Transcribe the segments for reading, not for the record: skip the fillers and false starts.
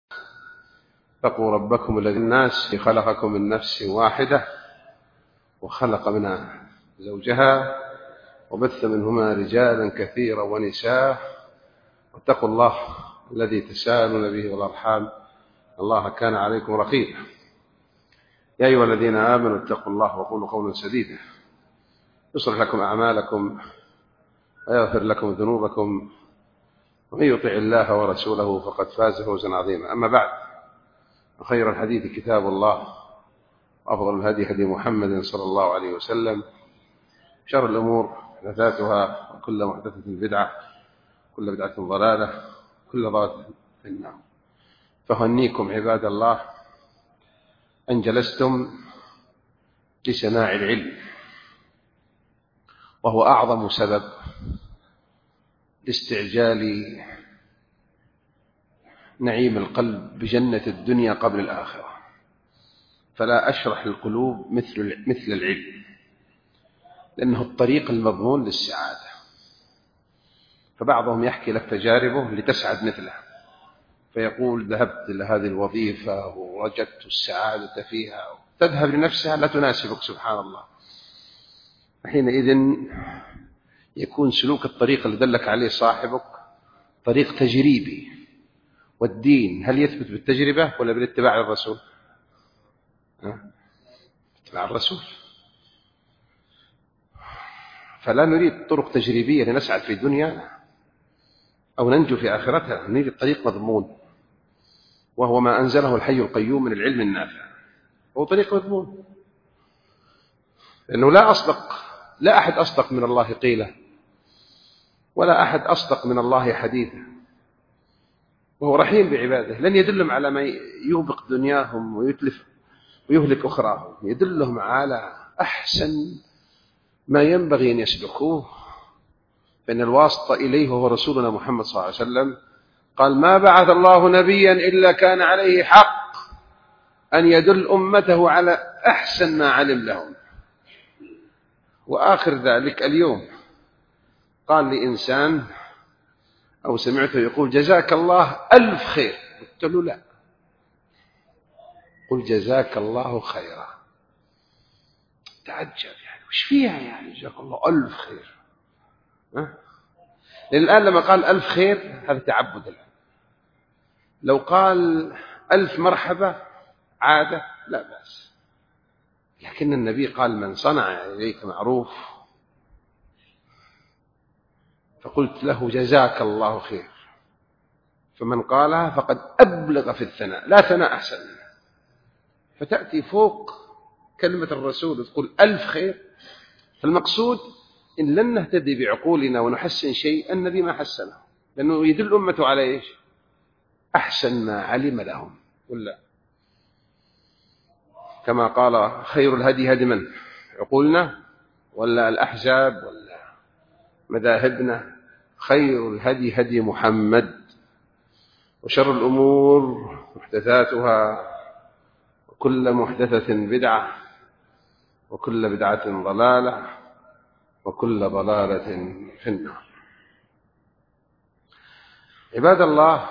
اتقوا ربكم الذي الناس خلقكم من نفس واحدة وخلق منها زوجها وبث منهما رجالا كثيرا ونساء واتقوا الله الذي تساءلون به والأرحام الله كان عليكم رقيبا. يا أيها الذين آمنوا اتقوا الله وقولوا قولا سديدا يصلح لكم أعمالكم ويغفر لكم ذنوبكم ومن يطع الله ورسوله فقد فاز فوزا عظيما. أما بعد، خير الحديث كتاب الله وأفضل الهدي هدي محمد صلى الله عليه وسلم، شر الأمور محدثاتها وكل محدثة بدعة كل بدعة ضلالة كل ضلالة في النار. فهنيكم عباد الله أن جلستم لسماع العلم، وهو أعظم سبب لاستعجال نعيم القلب بجنة الدنيا قبل الآخرة. فلا أشرح القلوب مثل العلم، لأنه الطريق المضمون للسعادة. فبعضهم يحكي لك تجاربه لتسعد مثله، فيقول ذهبت إلى هذه الوظيفة ووجدت السعادة فيها، تذهب لنفسها لا تناسبك سبحان الله. حينئذ يكون سلوك الطريق اللي دلك عليه صاحبك طريق تجريبي، والدين هل يثبت بالتجربة ولا بالاتباع الرسول؟ اتباع الرسول. فلا نريد طرق تجريبية لنسعد في الدنيا أو ننجو في آخرتها، نريد الطريق مضمون، وهو ما أنزله الحي القيوم من العلم النافع. هو طريق مضمون، لأنه لا أحد أصدق من الله قيلا، ولا أحد أصدق من الله حديثا، وهو رحيم بعباده. لن يدلهم على ما يوبق دنياهم ويهلك أخراهم، يدلهم على أحسن ما ينبغي أن يسلكوه. فإن الواسطة إليه هو رسولنا محمد صلى الله عليه وسلم. قال: ما بعث الله نبيا إلا كان عليه حق أن يدل أمته على أحسن ما علم لهم. وآخر ذلك اليوم قال لإنسان أو سمعته يقول: جزاك الله ألف خير. قلت له: لا، قل جزاك الله خيرا. تعجب، يعني وش فيها يعني جزاك الله ألف خير؟ لأن الآن لما قال ألف خير هذا تعبد الآن. لو قال ألف مرحبا عادة لا بأس، لكن النبي قال: من صنع إليك معروف، فقلت له: جزاك الله خير. فمن قالها فقد أبلغ في الثناء، لا ثناء أحسن منه. فتأتي فوق كلمة الرسول تقول ألف خير. فالمقصود إن لن نهتدي بعقولنا ونحسن شيء النبي ما حسنه، لأنه يدل أمته على إيش؟ أحسن ما علم لهم. ولا كما قال: خير الهدي هدي من؟ عقولنا ولا الأحزاب ولا مذاهبنا؟ خير الهدي هدي محمد، وشر الأمور محدثاتها، وكل محدثة بدعة، وكل بدعة ضلالة، وكل ضلالة في النار. عباد الله،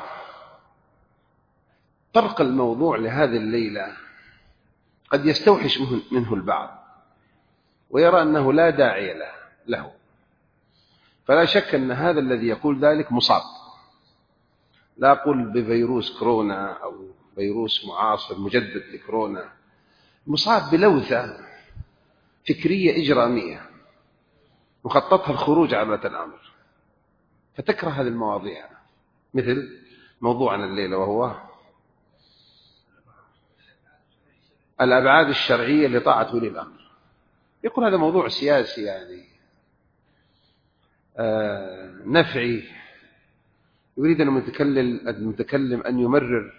طرق الموضوع لهذه الليلة قد يستوحش منه البعض ويرى أنه لا داعي له. فلا شك أن هذا الذي يقول ذلك مصاب، لا أقول بفيروس كورونا أو فيروس معاصر مجدد لكورونا، مصاب بلوثة فكرية إجرامية مخططها الخروج على الأمر، فتكره هذه المواضيع، مثل موضوعنا الليلة وهو الأبعاد الشرعية لطاعة ولي الأمر. يقول هذا موضوع سياسي يعني نفعي، يريد المتكلم أن يمرر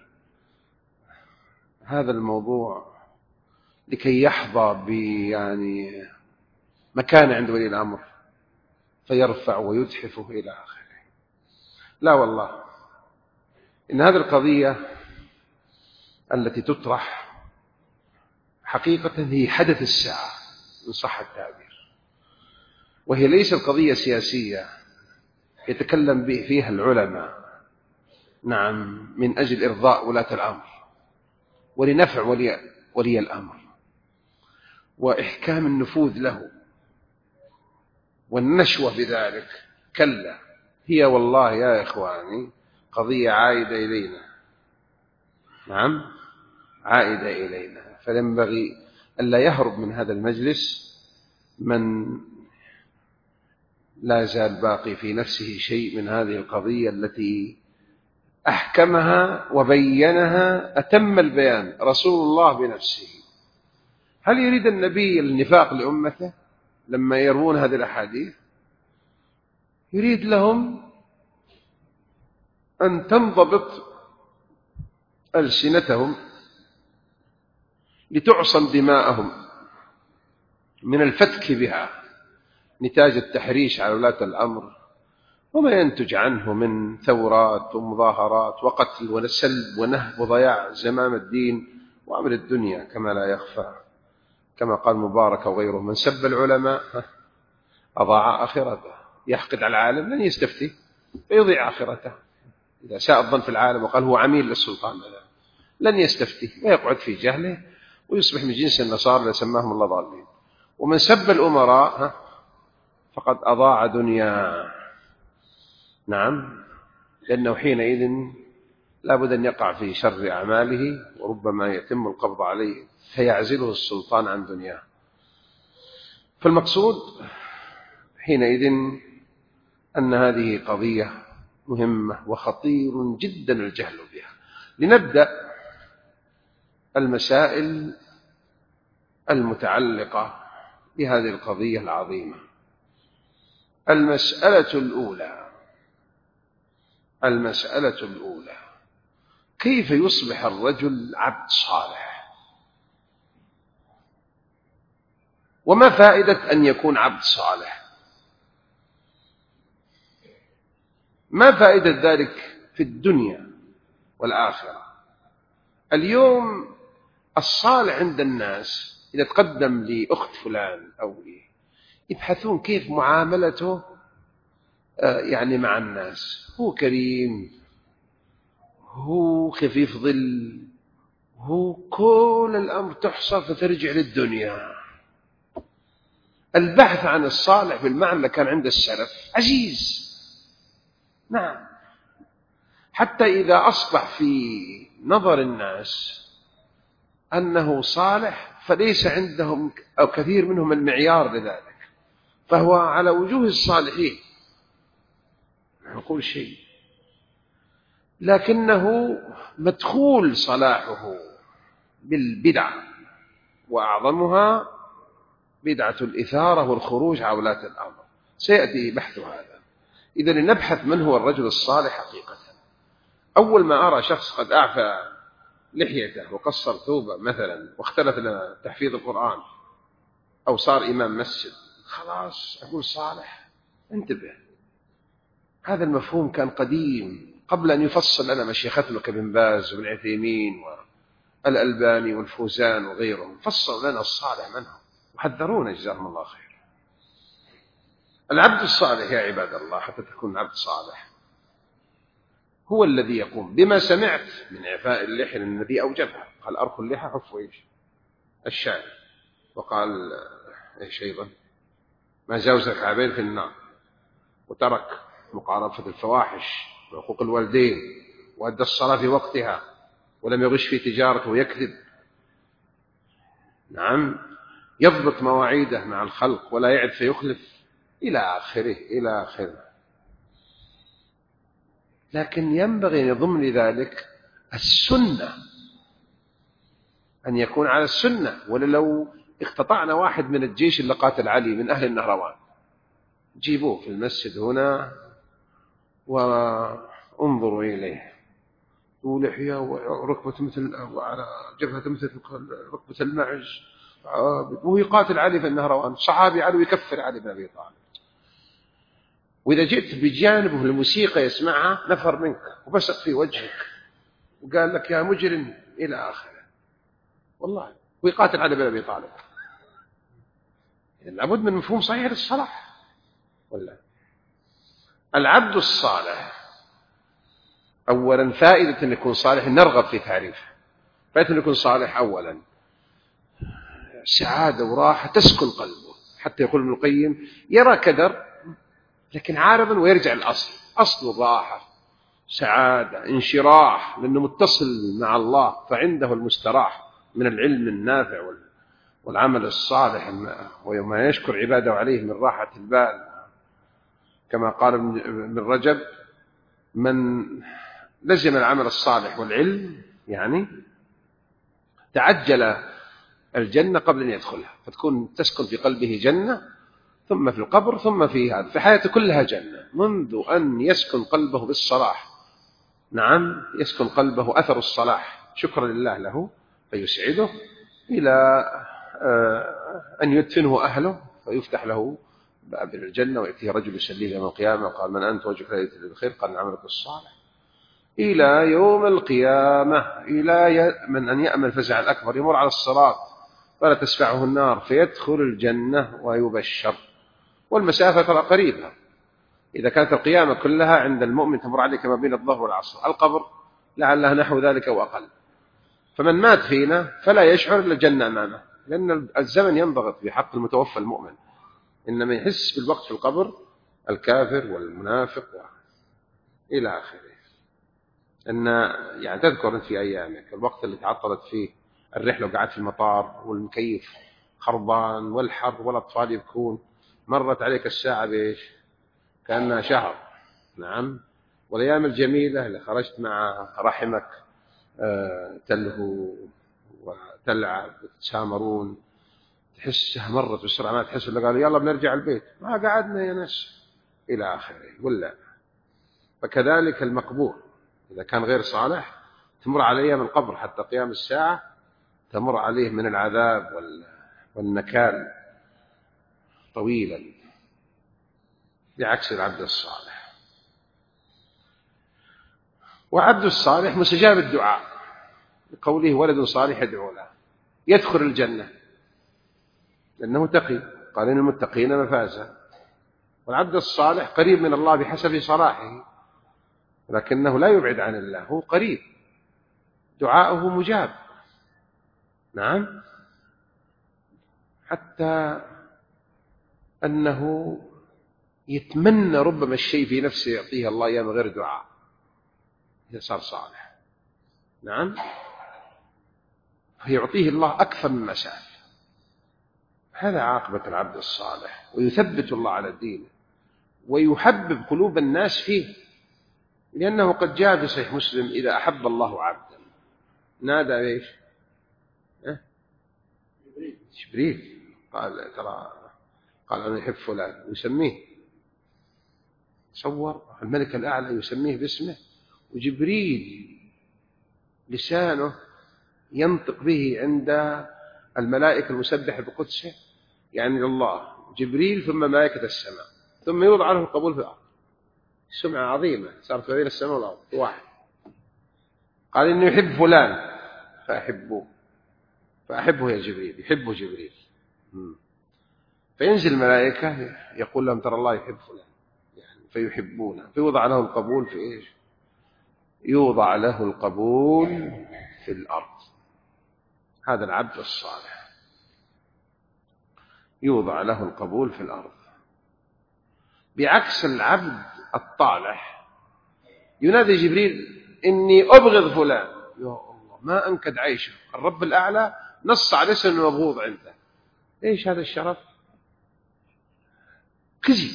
هذا الموضوع لكي يحظى يعني مكان عند ولي الأمر فيرفع ويتحفه إلى آخره. لا والله، إن هذه القضية التي تطرح حقيقة هي حدث الساعة إن صح التعبير، وهي ليست قضية سياسية يتكلم فيها العلماء نعم، من أجل إرضاء ولاة الأمر ولنفع ولي الأمر وإحكام النفوذ له والنشوة بذلك. كلا، هي والله يا إخواني قضية عائدة إلينا. نعم، عائدة إلينا. فينبغي ألا يهرب من هذا المجلس من لا زال باقي في نفسه شيء من هذه القضية التي أحكمها وبينها أتم البيان رسول الله بنفسه. هل يريد النبي النفاق لأمته لما يروون هذه الأحاديث؟ يريد لهم أن تنضبط ألسنتهم لتعصم دماءهم من الفتك بها نتاج التحريش على ولاة الأمر وما ينتج عنه من ثورات ومظاهرات وقتل وسلب ونهب وضياع زمام الدين وأمر الدنيا كما لا يخفى. كما قال مبارك وغيره: من سب العلماء أضاع آخرته. يحقد على العالم لن يستفتي فيضيع آخرته. إذا ساء الظن في العالم وقال هو عميل للسلطان لن يستفتي ويقعد في جهله ويصبح من جنس النصارى اللي سماهم الله ضالين. ومن سب الأمراء فقد أضاع دنيا. نعم، لأنه حينئذ لابد أن يقع في شر أعماله وربما يتم القبض عليه فيعزله السلطان عن دنياه. فالمقصود حينئذ أن هذه قضية مهمة وخطير جدا الجهل بها. لنبدأ المسائل المتعلقة بهذه القضية العظيمة. المسألة الأولى: كيف يصبح الرجل عبد صالح؟ وما فائدة أن يكون عبد صالح؟ ما فائدة ذلك في الدنيا والآخرة؟ اليوم الصالح عند الناس إذا تقدم لأخت فلان أو يبحثون كيف معاملته يعني مع الناس. هو كريم، هو خفيف ظل، هو كل الأمر تحصى فترجع للدنيا. البحث عن الصالح بالمعنى اللي كان عند السلف عزيز. نعم، حتى إذا أصبح في نظر الناس أنه صالح فليس عندهم أو كثير منهم المعيار لذلك، فهو على وجوه الصالحين نقول شيء، لكنه مدخول صلاحه بالبدع، وأعظمها بدعة الإثارة والخروج على ولاة الأمر. سيأتي بحث هذا. إذا لنبحث من هو الرجل الصالح حقيقة. أول ما أرى شخص قد أعفى لحيته وقصر ثوبه مثلا واختلف لنا تحفيظ القرآن أو صار إمام مسجد، خلاص أقول صالح. انتبه، هذا المفهوم كان قديم قبل أن يفصل لنا مشيختنا كابن باز وابن عثيمين والألباني والفوزان وغيرهم. فصلوا لنا الصالح منهم وحذرونا جزاهم الله خير. العبد الصالح يا عباد الله حتى تكون عبد صالح هو الذي يقوم بما سمعت من إعفاء اللحية الذي أوجبها. قال: أرخوا اللحى حفوا إيش الشارع. وقال إيش أيضا: ما جاوز الكعبين في النار. وترك مقارفة الفواحش وحقوق الوالدين وأدى الصلاة في وقتها ولم يغش في تجارته ويكذب. نعم، يضبط مواعيده مع الخلق ولا يعد فيخلف إلى آخره. لكن ينبغي أن يضم لذلك السنة، أن يكون على السنة. ولو اقتطعنا واحد من الجيش اللي قاتل علي من أهل النهروان، جيبوه في المسجد هنا وانظروا إليه، ولحية وركبة مثل وعلى جبهة مثل ركبة المعز، وهو يقاتل علي في النهروان، صحابي علي يكفر علي بن أبي طالب. وإذا جئت بجانبه الموسيقى يسمعها نفر منك وبسق في وجهك وقال لك يا مجرم إلى آخره. والله ويقاتل علي بن أبي طالب. يعني لابد من مفهوم صحيح للصلاح. ولا العبد الصالح أولا فائدة أن يكون صالح نرغب في تعريفه. فائدة أن يكون صالح أولا سعادة وراحة تسكن قلبه، حتى يقول ابن القيم يرى كدر لكن عارضا ويرجع الأصل، أصل الراحة سعادة انشراح، لأنه متصل مع الله فعنده المستراح من العلم النافع والعمل الصالح وما يشكر عباده عليه من راحة البال. كما قال ابن رجب: من لزم العمل الصالح والعلم يعني تعجل الجنة قبل أن يدخلها، فتكون تسكن في قلبه جنة، ثم في القبر، ثم في هذا، في حياته كلها جنة، منذ أن يسكن قلبه بالصلاح. نعم، يسكن قلبه أثر الصلاح شكرا لله له فيسعده، إلى أن يدفنه أهله فيفتح له باب الجنة ويأتيه رجل يسليه يوم القيامة وقال: من أنت؟ وجهك لا يأتي بالخير، قال: عملك الصالح. إلى يوم القيامة، إلى من أن يأمل الفزع الأكبر، يمر على الصراط فلا تسفعه النار فيدخل الجنة ويبشر. والمسافة ترى قريبة، إذا كانت القيامة كلها عند المؤمن تمر عليه كما بين الظهر والعصر، القبر لعلها نحو ذلك وأقل. فمن مات فينا فلا يشعر إلا الجنة أمامه، لأن الزمن ينضغط في حق المتوفى المؤمن، إنما يحس بالوقت في القبر الكافر والمنافق إلى آخره. أن يعني تذكر أنت في أيامك الوقت اللي تعطلت فيه الرحلة وقعدت في المطار والمكيف خربان والحر والأطفال يبكون، مرت عليك الساعة بإيش؟ كأنها شهر. نعم. والأيام الجميلة اللي خرجت مع رحمك تلهو وتلعب وتتسامرون، تحسها مرت بسرعة، ما تحس إلا قالوا يلا بنرجع البيت، ما قعدنا يا ناس إلى آخره. ولا فكذلك المقبور إذا كان غير صالح تمر عليه من القبر حتى قيام الساعة، تمر عليه من العذاب والنكال طويلا، بعكس العبد الصالح. وعبد الصالح مستجاب الدعاء، بقوله: ولد صالح يدعو له، يدخل الجنة لأنه تقي، قال: إن المتقين مفازا. والعبد الصالح قريب من الله بحسب صلاحه، لكنه لا يبعد عن الله، هو قريب، دعاؤه مجاب. نعم، حتى أنه يتمنى ربما الشيء في نفسه يعطيه الله إياه من غير دعاء إذا صار صالح. نعم، فيعطيه الله أكثر مما سأل. هذا عاقبة العبد الصالح، ويثبت الله على الدين ويحبب قلوب الناس فيه، لأنه قد جاء في صحيح مسلم: إذا أحب الله عبدا نادى إيش؟ جبريل قال: ترى، قال: أنا يحب فلان، يسميه، تصور الملك الأعلى يسميه باسمه، وجبريل لسانه ينطق به عند الملائكة المسبحة بقدسه، يعني لله جبريل ثم ملائكة السماء، ثم يوضع له القبول في الأرض. سمعة عظيمة صارت بين السماء والأرض واحد. قال: إنه يحب فلان فأحبه يا جبريل، يحبه جبريل. فينزل الملائكة يقول لهم: ترى الله يحب فلان، يعني فيحبونه، فيوضع له القبول في إيش؟ يوضع له القبول في الأرض. هذا العبد الصالح يوضع له القبول في الأرض، بعكس العبد الطالح. ينادي جبريل: إني أبغض فلان، يا الله ما أنكد عيشه، الرب الأعلى نص على اسم المبغوض عنده. إيش هذا الشرف؟ كذب،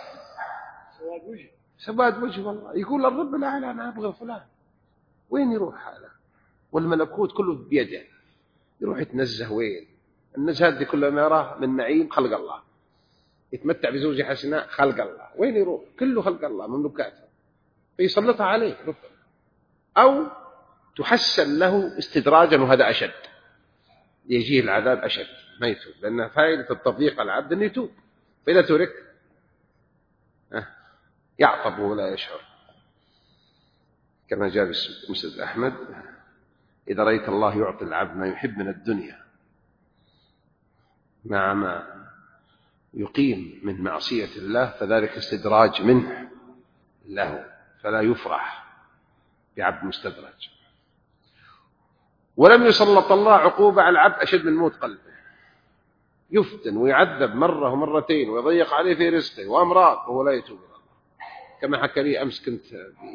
سواد وجه والله. يقول الرب الأعلى أنا أبغض فلان، وين يروح هذا؟ والملكوت كله بيده، يروح يتنزه وين؟ النزهة دي كلها ما يراه من نعيم خلق الله، يتمتع بزوجة حسناء خلق الله، وين يروح؟ كله خلق الله مملوكاته، فيسلطها عليه ربما، أو تحسن له استدراجا، وهذا أشد، يجيه العذاب أشد ما يتوب، لأن فائدة التطبيق على العبد أنه يتوب، فإذا ترك يعطب ولا يشعر، كما جاء في مسند أحمد: إذا رأيت الله يعطي العبد ما يحب من الدنيا مع ما يقيم من معصية الله فذلك استدراج منه له، فلا يفرح، بعبد مستدرج. ولم يسلط الله عقوبة على العبد أشد من موت قلبه، يفتن ويعذب مرة ومرتين ويضيق عليه في رزقه وأمراض وهو لا يتوب إلى الله. كما حكى لي أمس كنت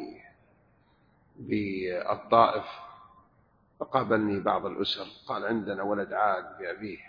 بالطائف، فقابلني بعض الأسر قال عندنا ولد عاد بأبيه،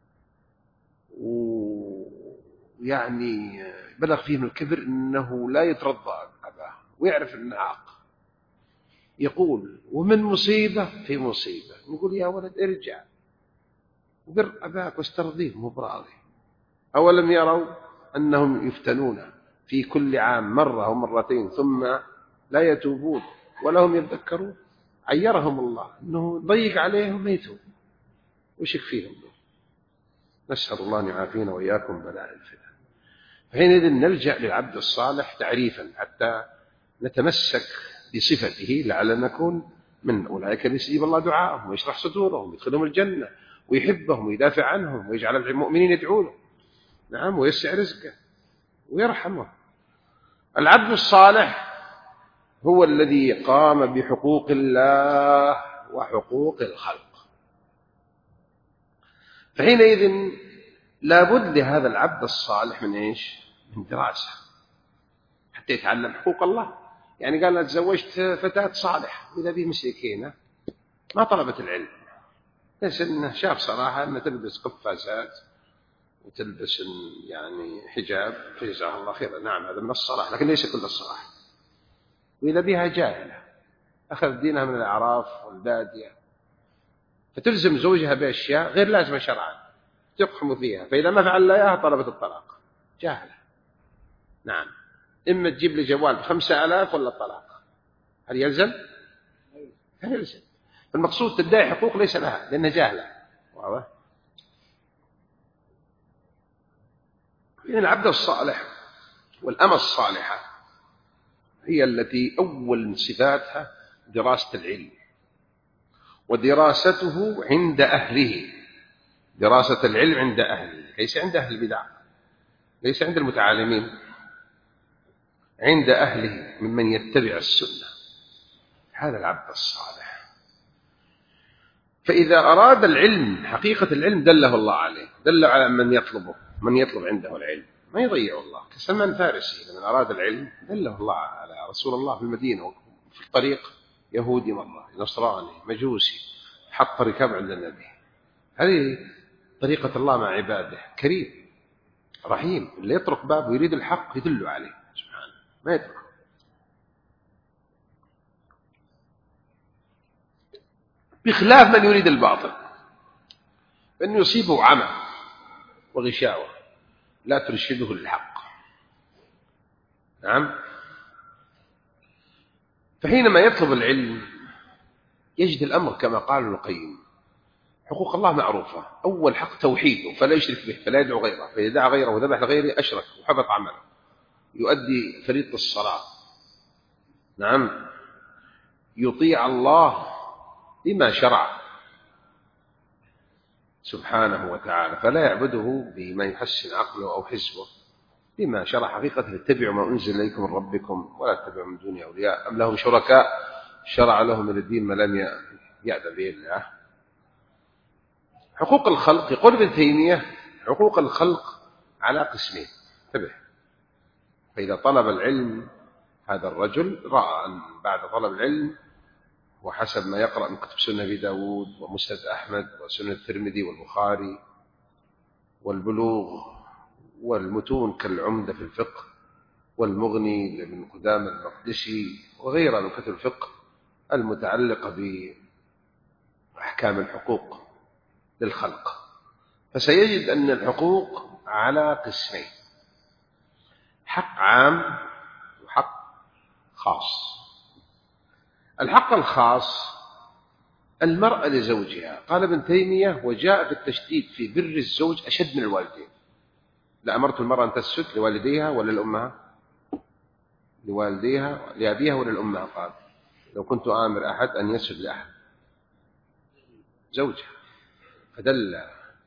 ويعني بلغ فيه من الكبر أنه لا يترضى أباه ويعرف أنه عاق. يقول ومن مصيبة في مصيبة، نقول يا ولد ارجع وبر أباك واسترضيه مو براضي. أولم يروا أنهم يفتنون في كل عام مرة أو مرتين ثم لا يتوبون ولا هم يذكرون؟ عيرهم الله أنه ضيق عليهم ما يتوب، وش يكفيهم؟ نسأل الله أن يعافينا وإياكم بلاء الفتن. فحينئذ نلجأ للعبد الصالح تعريفا حتى نتمسك بصفته لعل نكون من أولئك الذين يستجيب الله دعاءهم ويشرح صدورهم ويدخلهم الجنة ويحبهم ويدافع عنهم ويجعل المؤمنين يدعونه، نعم، ويسع رزقه ويرحمه. العبد الصالح هو الذي قام بحقوق الله وحقوق الخلق. فحينئذ لابد لهذا العبد الصالح من إيش؟ من دراسة حتى يتعلم حقوق الله. يعني قال أنا تزوجت فتاة صالح وإذا به مسكينة ما طلبت العلم، بس إنه شاف صراحة أنها تلبس قفازات وتلبس يعني حجاب فجزاها الله خيرا، نعم هذا من الصلاح، لكن ليس كل الصلاح. وإذا بها جاهلة أخذ دينها من الأعراف والبادية، فتلزم زوجها بأشياء غير لازمة شرعا تقحم فيها، فإذا ما فعل إياها طلبت الطلاق، جاهلة. نعم، إما تجيب لي جوال ب5,000 ولا الطلاق، هل يلزم؟ هل يلزم؟ فالمقصود تدعي حقوق ليس لها لأنها جاهلة. واضح؟ إن العبد الصالح والأمة الصالحة هي التي أول من صفاتها دراسة العلم، ودراسته عند أهله، دراسة العلم عند أهله، ليس عند أهل البدع، ليس عند المتعالمين، عند أهله ممن يتبع السنة. هذا العبد الصالح. فإذا أراد العلم حقيقة العلم دله الله عليه، دله على من يطلبه، من يطلب عنده العلم ما يضيع الله. كسلمان الفارسي لمن أراد العلم دله الله على رسول الله في المدينة وفي الطريق يهودي مرة نصراني مجوسي حط ركاب عند النبي. هذه طريقة الله مع عباده، كريم رحيم، اللي يطرق باب ويريد الحق يدل عليه سبحانه ما يترك. بخلاف من يريد الباطل فإنه يصيبه عمى وغشاوة لا ترشده للحق. نعم. فحينما يطلب العلم يجد الأمر كما قال ابن القيم حقوق الله معروفة. أول حق توحيده فلا يشرك به فلا يدعو غيره، فإذا دعا غيره وذبح لغيره أشرك وحبط عمله. يؤدي فريضة الصلاة، نعم، يطيع الله بما شرع سبحانه وتعالى، فلا يعبده بما يحسن عقله أو حزبه، بما شرع حقيقة اتبعوا ما أنزل إليكم من ربكم ولا تتبعوا من دونه أولياء أم لهم شركاء شرع لهم من الدين ما لم يأذن به الله. حقوق الخلق يقول ابن تيمية حقوق الخلق على قسمين، انتبه. فإذا طلب العلم هذا الرجل رأى أن بعد طلب العلم وحسب ما يقرأ من كتب سنة أبي داود ومسند أحمد وسنة الترمذي والبخاري والبلوغ والمتون كالعمدة في الفقه والمغني لابن قدامة المقدسي وغيرها من كتب الفقه المتعلقة بأحكام الحقوق للخلق، فسيجد أن الحقوق على قسمين: حق عام وحق خاص. الحق الخاص المرأة لزوجها، قال ابن تيمية وجاء في التشديد في بر الزوج أشد من الوالدين. لأمرت المرأة أن تسجد لوالديها ولا لأمها؟ لوالديها، لأبيها ولا لأمها؟ قال لو كنت آمر أحد أن يسجد لأحد زوجها، فدل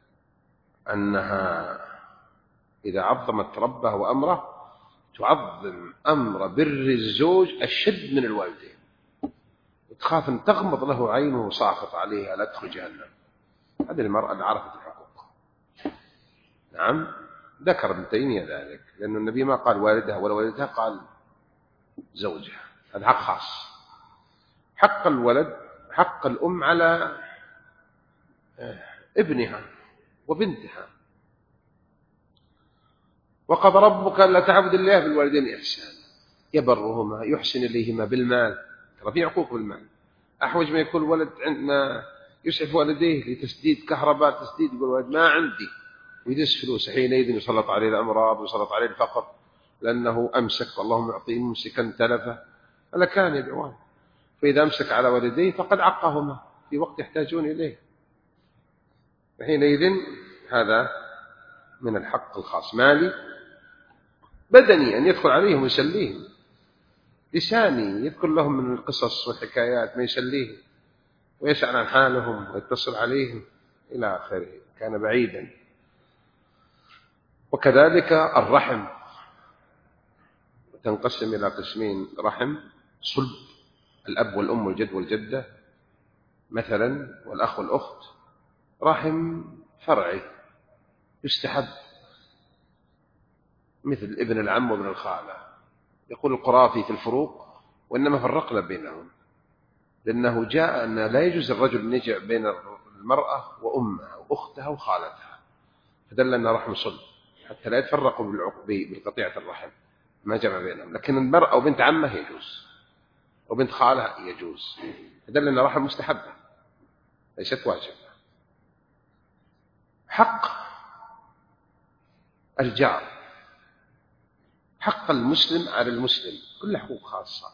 أنها إذا عظمت ربه وأمره تعظم أمر بر الزوج أشد من الوالدين. تخاف أن تغمض له عينه وساخط عليها لا تدخل جهنم. هذه المرأة اللي عرفت الحقوق. نعم، ذكر ابن تيمية ذلك، لأن النبي ما قال والدها ولا والدها، قال زوجها. هذا حق خاص. حق الولد حق الأم على ابنها وبنتها. وقضى ربك ألا تعبد الله بالوالدين إحسانا يبرهما يحسن إليهما بالمال. ترى في عقوق بالمال. أحوج ما يكون الولد عندما يسعف والديه لتسديد كهرباء، تسديد، يقول الولد ما عندي ويدس فلوس، حينئذ يسلط عليه الأمراض ويسلط عليه الفقر، لأنه أمسك، واللهم يعطيه ممسكا تلفه، ألا كان يدعوان. فإذا أمسك على والديه فقد عقهما في وقت يحتاجون إليه، فحينئذ هذا من الحق الخاص. مالي، بدني، أن يدخل عليهم ويسليهم، لساني يذكر لهم من القصص والحكايات ما يسليهم ويسأل عن حالهم ويتصل عليهم إلى آخره، كان بعيدا. وكذلك الرحم تنقسم إلى قسمين: رحم صلب، الأب والأم والجد والجدة مثلا، والأخ والأخت. رحم فرعي يستحب، مثل ابن العم وابن الخالة. يقول القرافي في الفروق: وإنما فرقنا بينهم، لأنه جاء أن لا يجوز الرجل أن يجمع بين المرأة وأمها وأختها وخالتها، فدل أن رحم صلب حتى لا يتفرقوا بالقطيعة الرحم، ما جمع بينهم. لكن المرأة وبنت عمه يجوز، وبنت خالها يجوز، فدل أن رحم مستحبة ليست واجبة. حق الجار، حق المسلم على المسلم، كل حقوق خاصة.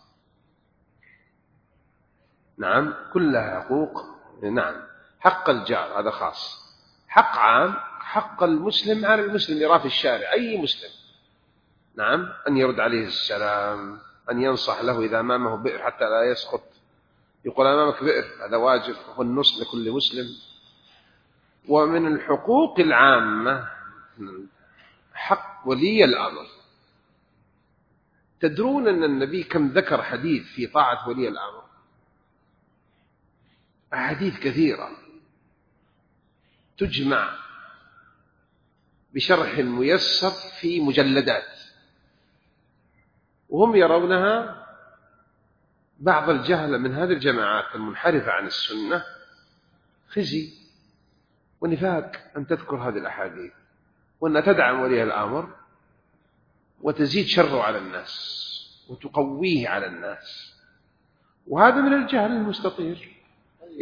نعم، كلها حقوق. نعم، حق الجار هذا خاص. حق عام، حق المسلم على المسلم يراه في الشارع، أي مسلم. نعم، أن يرد عليه السلام، أن ينصح له إذا أمامه بئر حتى لا يسقط، يقول أمامك بئر، هذا واجب، والنصح لكل مسلم. ومن الحقوق العامة حق ولي الأمر. تدرون أن النبي كم ذكر حديث في طاعة ولي الأمر؟ أحاديث كثيرة تجمع بشرح ميسر في مجلدات، وهم يرونها بعض الجهلة من هذه الجماعات المنحرفة عن السنة خزي ونفاق أن تذكر هذه الأحاديث، وأن تدعم ولي الأمر وتزيد شره على الناس وتقويه على الناس، وهذا من الجهل المستطير. إذ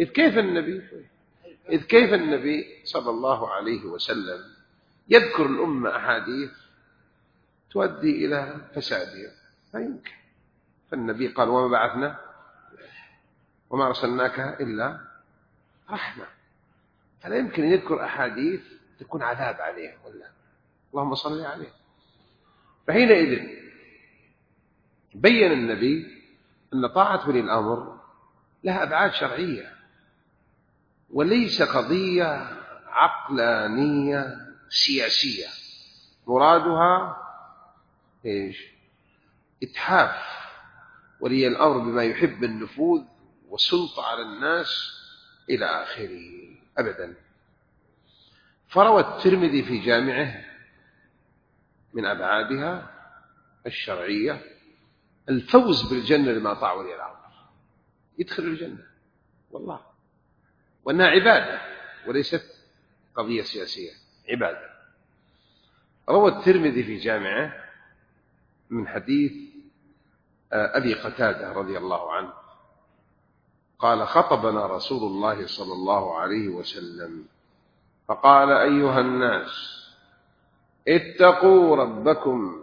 كيف النبي صلى الله عليه وسلم يذكر الأمة أحاديث تؤدي إلى فسادها؟ لا يمكن. فالنبي قال: وما بعثنا وما أرسلناك إلا رحمة. فلا يمكن أن يذكر أحاديث تكون عذاب عليه، ولا اللهم صل عليه. فحينئذ بين النبي أن طاعة ولي الأمر لها أبعاد شرعية، وليس قضية عقلانية سياسية مرادها إتحاف ولي الأمر بما يحب النفوذ والسلطة على الناس إلى آخره، أبدا. فروى الترمذي في جامعه من أبعادها الشرعية الفوز بالجنة لما طاع ولي الأمر، يدخل الجنة والله، وأنها عبادة وليست قضية سياسية، عبادة. روى الترمذي في جامعه من حديث أبي قتادة رضي الله عنه قال: خطبنا رسول الله صلى الله عليه وسلم فقال: أيها الناس، اتقوا ربكم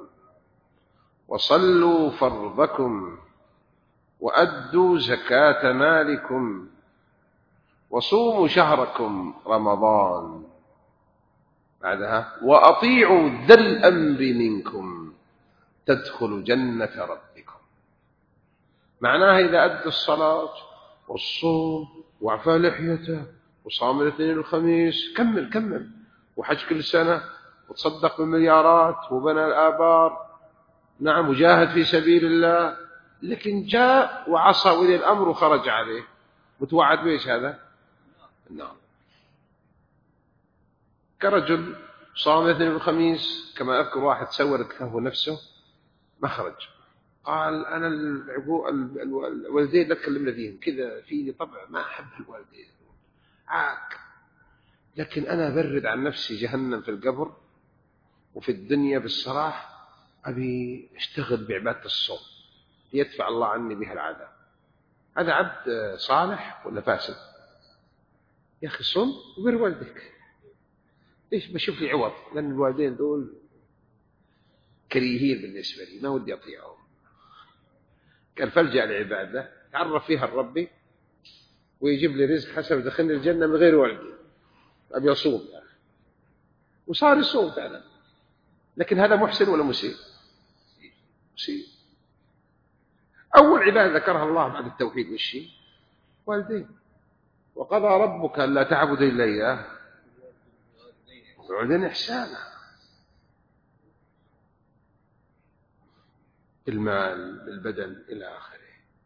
وصلوا فرضكم وأدوا زكاة مالكم وصوموا شهركم رمضان، بعدها وأطيعوا ذا الأمر منكم تدخلوا جنة ربكم. معناها إذا أدى الصلاة والصوم وعفى لحيته وصام الاثنين والخميس، كمل وحج كل سنة وتصدق بالمليارات وبنى الآبار، نعم، وجاهد في سبيل الله، لكن جاء وعصى ولي الأمر وخرج عليه، متوعد بإيش هذا؟ النار. كرجل صام الاثنين والخميس كما أذكر، واحد سورت له نفسه ما خرج، قال أنا الوالدين لا تكلمنا فيهم، كذا فيني طبع ما أحب الوالدين عاك، لكن أنا أبرد عن نفسي جهنم في القبر وفي الدنيا بالصراحة، أبي أشتغل بعبادة الصوم يدفع الله عني بها العذاب. هذا عبد صالح ولا فاسد؟ يا أخي صم وبر والدك، ليش بشوف لي عوض؟ لأن الوالدين دول كريهين بالنسبة لي، ما ودي أطيعهم. كان فلجأ لعبادة تعرف فيها الربي ويجيب لي رزق حسن يدخلني الجنة من غير والدي، أبي أصوم يعني. وصار يصوم فعلا، لكن هذا محسن ولا مسيء؟ مسيء. أول عبادة ذكرها الله بعد التوحيد والشيء والدين، وقضى ربك ألا تعبد إلا إياه وبالوالدين إحسانا. المال، البدن، إلى آخره.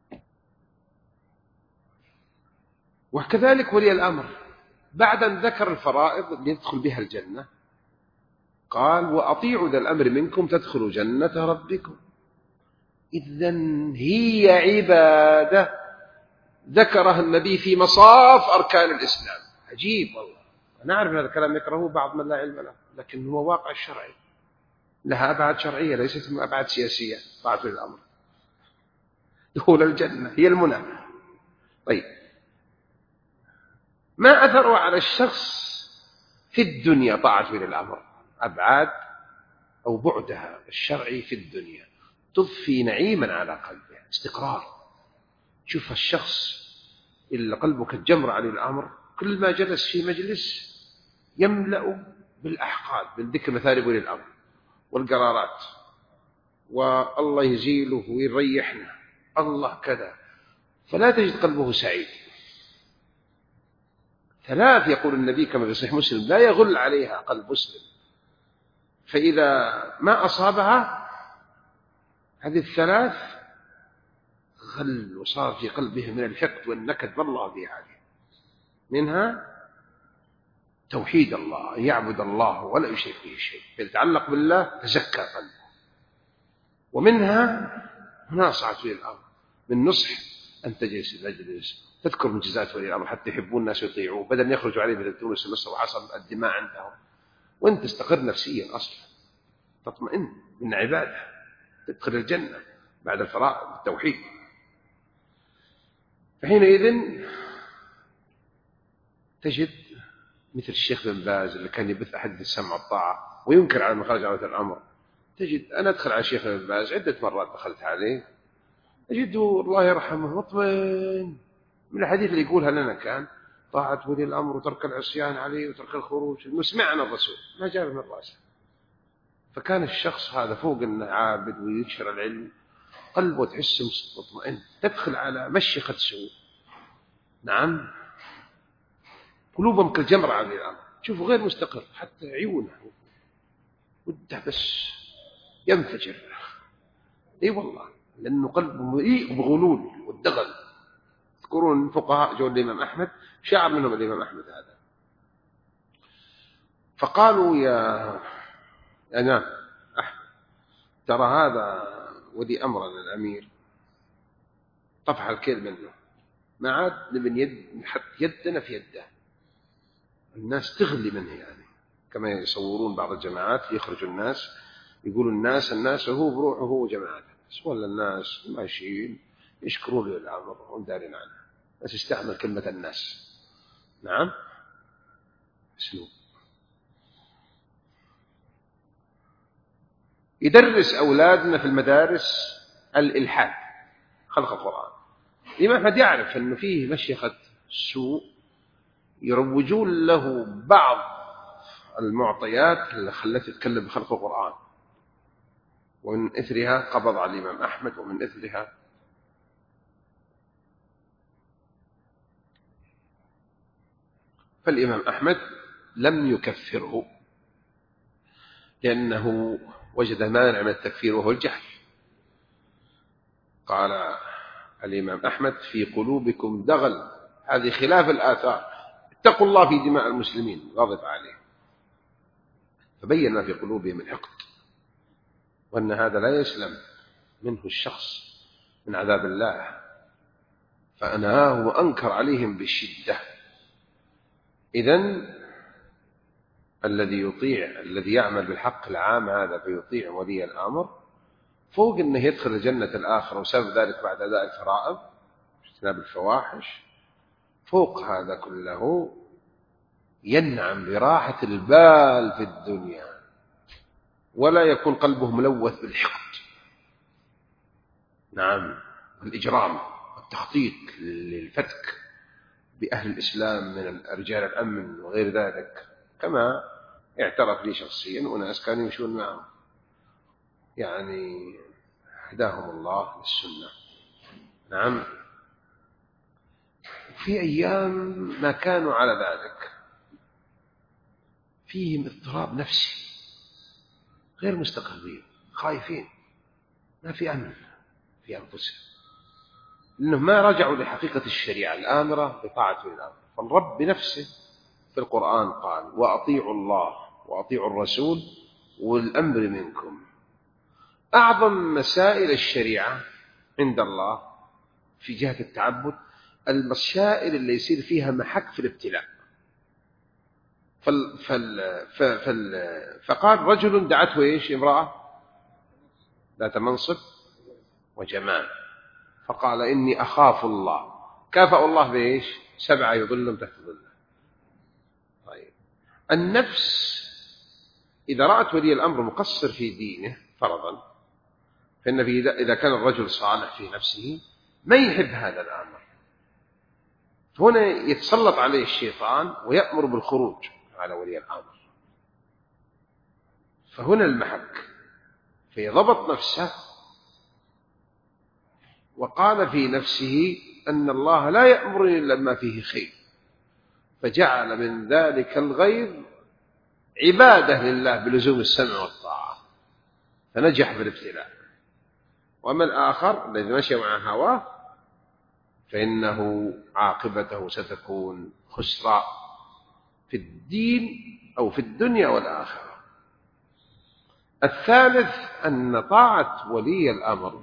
وكذلك ولي الأمر بعد أن ذكر الفرائض اللي يدخل بها الجنة قال وأطيعوا ذا الأمر منكم تدخلوا جنة ربكم. إذن هي عبادة ذكرها النبي في مصاف أركان الإسلام. عجيب والله. أنا أعرف هذا الكلام يكرهه بعض من لا علم له، لكن هو واقع الشرعي، لها أبعاد شرعية ليست من أبعاد سياسية. طاعة ولي الأمر دخول الجنة هي المنى. طيب، ما أثره على الشخص في الدنيا طاعة ولي الأمر؟ أبعاد أو بعدها الشرعي في الدنيا تضفي نعيما على قلبه، استقرار. شوف الشخص اللي قلبه كالجمر عليه الأمر، كل ما جلس في مجلس يملأ بالأحقاد، بالذكر مثال ولي الأمر والقرارات، والله يزيله ويريحنا، الله كذا، فلا تجد قلبه سعيد. ثلاث يقول النبي كما في صحيح مسلم لا يغل عليها قلب مسلم، فإذا ما أصابها هذه الثلاث غل وصار في قلبه من الحقد والنكد والله به عليه. منها توحيد الله، أن يعبد الله ولا يشرك به شيء، يتعلق بالله تزكى قلبه. ومنها مناصعة ولي الأمر، من نصح أن تجلس المجلس تذكر من جزاء ولي الأمر حتى يحبون الناس ويطيعوه، بدل أن يخرجوا عليه مثل تونس ومصر وحصل الدماء عندهم، وأنت تستقر نفسيا أصلا، تطمئن من عبادة، تدخل الجنة بعد الفرائض والتوحيد. فحينئذ تجد مثل الشيخ بن باز اللي كان يبث أحاديث السمع والطاعة وينكر على من خرج عن الأمر. تجد أنا أدخل على الشيخ بن باز عدة مرات، دخلت عليه أجده الله يرحمه مطمئن من الحديث اللي يقولها لنا، كان طاعة ولي الأمر وترك العصيان عليه وترك الخروج، مسمعنا الرسول ما جاب من رأسه. فكان الشخص هذا فوق أنه عابد وينشر العلم، قلبه تحسه مطمئن. تدخل على مشيخة سوء، نعم، قلوبهم كالجمر على الأمر، شوفوا غير مستقر، حتى عيونه وده بس ينفجر. اي والله، لأنه قلبه مليء بغلول والدغل. تذكرون الفقهاء جو الإمام أحمد، شعر منهم الإمام أحمد هذا، فقالوا يا نعم أحمد، ترى هذا ودي أمرنا الأمير طفح الكيل منه، ما عاد نبن نحط يدنا في يده، الناس تغلي منه، يعني كما يصورون بعض الجماعات يخرجوا الناس يقولوا الناس هو بروحه هو جماعات الناس، ولا الناس ماشيين يشكرون له الأمر وندارين عنه، بس يستعمل كلمة الناس. نعم، اسلوب يدرس أولادنا في المدارس الإلحاد خلق القرآن. الإمام أحمد يعرف أنه فيه مشيخة سوء يروجون له بعض المعطيات اللي خلته يتكلم بخلق القرآن، ومن إثرها قبض على الإمام أحمد، ومن إثرها فالإمام أحمد لم يكفره لأنه وجد مانع من التكفير وهو الجهل. قال الإمام أحمد في قلوبكم دغل، هذه خلاف الآثار، اتقوا الله في دماء المسلمين، غضب عليه، فبين ما في قلوبهم الحقد، وأن هذا لا يسلم منه الشخص من عذاب الله، فأنهاه وأنكر عليهم بالشدة. إذن الذي يطيع، الذي يعمل بالحق العام هذا فيطيع ولي الأمر، فوق أنه يدخل الجنة الآخرة وسبب ذلك بعد ذلك فرائض اجتناب الفواحش، فوق هذا كله ينعم براحة البال في الدنيا، ولا يكون قلبه ملوث بالحقد، نعم، الإجرام والتخطيط للفتك بأهل الإسلام من رجال الأمن وغير ذلك، كما اعترف لي شخصيا وناس كانوا يمشون معه، يعني هداهم الله للسنة. نعم. في أيام ما كانوا على ذلك فيهم اضطراب نفسي، غير مستقرين، خايفين، ما في أمن في أنفسهم، لأنهم ما رجعوا لحقيقة الشريعة الآمرة بطاعة الأمر. فالرب بنفسه في القرآن قال: وأطيعوا الله وأطيعوا الرسول والأمر منكم. أعظم مسائل الشريعة عند الله في جهة التعبد المسائل اللي يصير فيها محك في الابتلاء. فقال رجل دعته إيش؟ امرأة ذات منصب وجمال، فقال: إني أخاف الله. كافأ الله بإيش؟ 7 يظلهم تحت ظله. طيب، النفس إذا رأت ولي الأمر مقصر في دينه فرضا، فإن إذا كان الرجل صالح في نفسه ما يحب هذا الأمر، هنا يتسلط عليه الشيطان ويأمر بالخروج على ولي الأمر، فهنا المحك. فيضبط نفسه وقال في نفسه أن الله لا يأمرني إلا ما فيه خير، فجعل من ذلك الغيظ عبادة لله بلزوم السمع والطاعة، فنجح في الابتلاء. وأما الآخر الذي مشى مع هواه فإنه عاقبته ستكون خسران في الدين أو في الدنيا والآخرة. الثالث أن طاعة ولي الأمر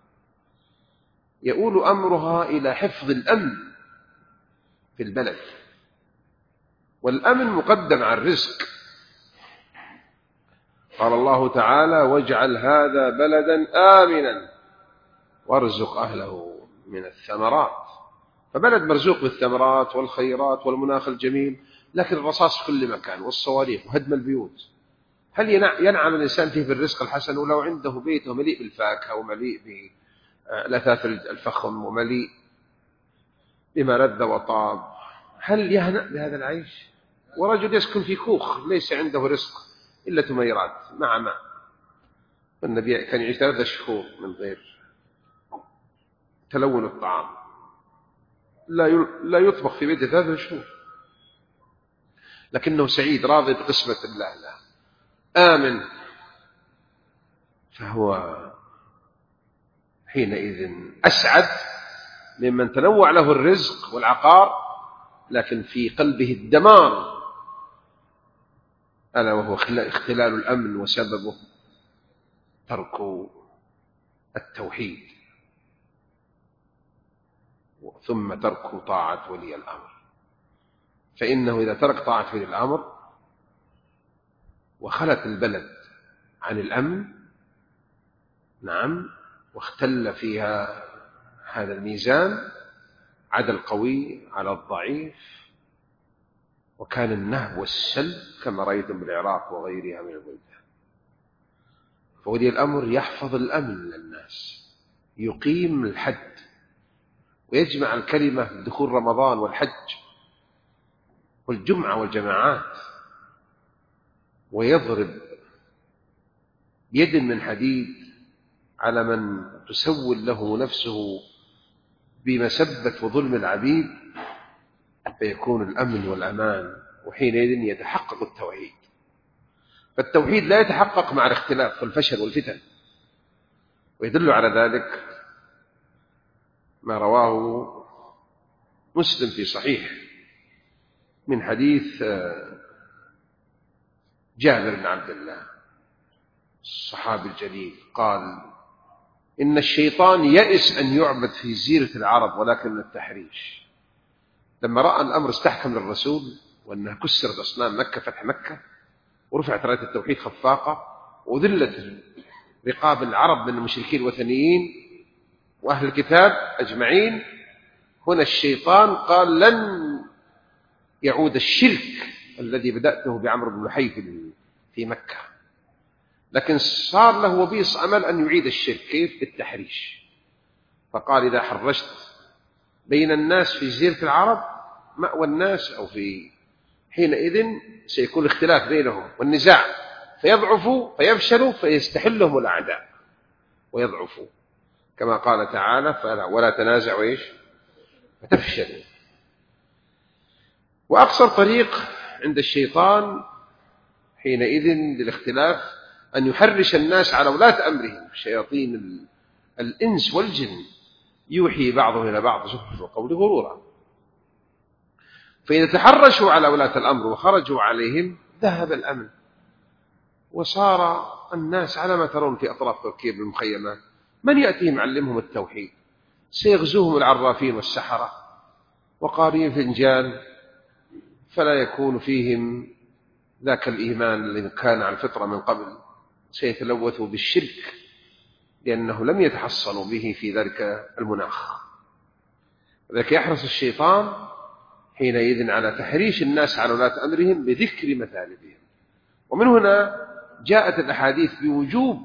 يؤول أمرها إلى حفظ الأمن في البلد، والأمن مقدم على الرزق. قال الله تعالى: واجعل هذا بلدا آمنا وارزق أهله من الثمرات. فبلد مرزوق بالثمرات والخيرات والمناخ الجميل، لكن الرصاص في كل مكان والصواريخ وهدم البيوت. هل ينعم الإنسان فيه بالرزق الحسن ولو عنده بيته مليء بالفاكهة ومليء بالأثاث الفخم ومليء بما لذ وطاب؟ هل يهنأ بهذا العيش؟ ورجل يسكن في كوخ ليس عنده رزق إلا تميرات مع ماء، والنبي كان يعيش 3 شهور من غير تلون الطعام، لا يطبخ في بيته 3 شهور، لكنه سعيد راضي بقسمة الله له، آمن. فهو حينئذ أسعد ممن تنوع له الرزق والعقار لكن في قلبه الدمار، ألا وهو اختلال الأمن وسببه ترك التوحيد ثم ترك طاعة ولي الأمر. فإنه إذا ترك طاعة ولي الأمر وخلت البلد عن الأمن، نعم، واختل فيها هذا الميزان، عدا القوي على الضعيف، وكان النهب والسلب كما رأيتم بالعراق وغيرها من البلدان. فولي الأمر يحفظ الأمن للناس، يقيم الحد ويجمع الكلمة بدخول رمضان والحج والجمعة والجماعات، ويضرب بيد من حديد على من تسول له نفسه بمسبة وظلم العبيد، فيكون الأمن والأمان، وحينئذ يتحقق التوحيد. فالتوحيد لا يتحقق مع الاختلاف والفشل والفتن، ويدل على ذلك ما رواه مسلم في صحيح من حديث جابر بن عبد الله الصحابي الجليل قال: إن الشيطان يئس أن يعبد في جزيرة العرب ولكن من التحريش. لما رأى الأمر استحكم للرسول وأنها كسرت أصنام مكة فتح مكة ورفعت راية التوحيد خفاقة وذلت رقاب العرب من المشركين الوثنيين وأهل الكتاب أجمعين، هنا الشيطان قال: لن يعود الشرك الذي بدأته بعمرو بن لحي في مكة، لكن صار له وبيص أمل أن يعيد الشرك. كيف؟ بالتحريش. فقال: إذا حرشت بين الناس في جزيرة العرب مأوى الناس أو في حينئذ سيكون الاختلاف بينهم والنزاع، فيضعفوا فيفشلوا فيستحلهم الأعداء ويضعفوا، كما قال تعالى: ولا تنازعوا إيش فتفشلوا. وأقصر طريق عند الشيطان حينئذ للاختلاف أن يحرش الناس على ولاة أمرهم. شياطين الإنس والجن يوحي بعضهم إلى بعض زخرف القول غرورا، فإذا تحرشوا على ولاة الأمر وخرجوا عليهم ذهب الأمن، وصار الناس على ما ترون في أطراف تركيا بالمخيمات من يأتيهم يعلمهم التوحيد، سيغزوهم العرافين والسحرة وقارئين فنجان، فلا يكون فيهم ذاك الإيمان الذي كان على الفطرة من قبل، سيتلوثوا بالشرك لأنه لم يتحصنوا به في ذلك المناخ. ذلك يحرص الشيطان حينئذ على تحريش الناس على ولاة أمرهم بذكر مثالبهم. ومن هنا جاءت الأحاديث بوجوب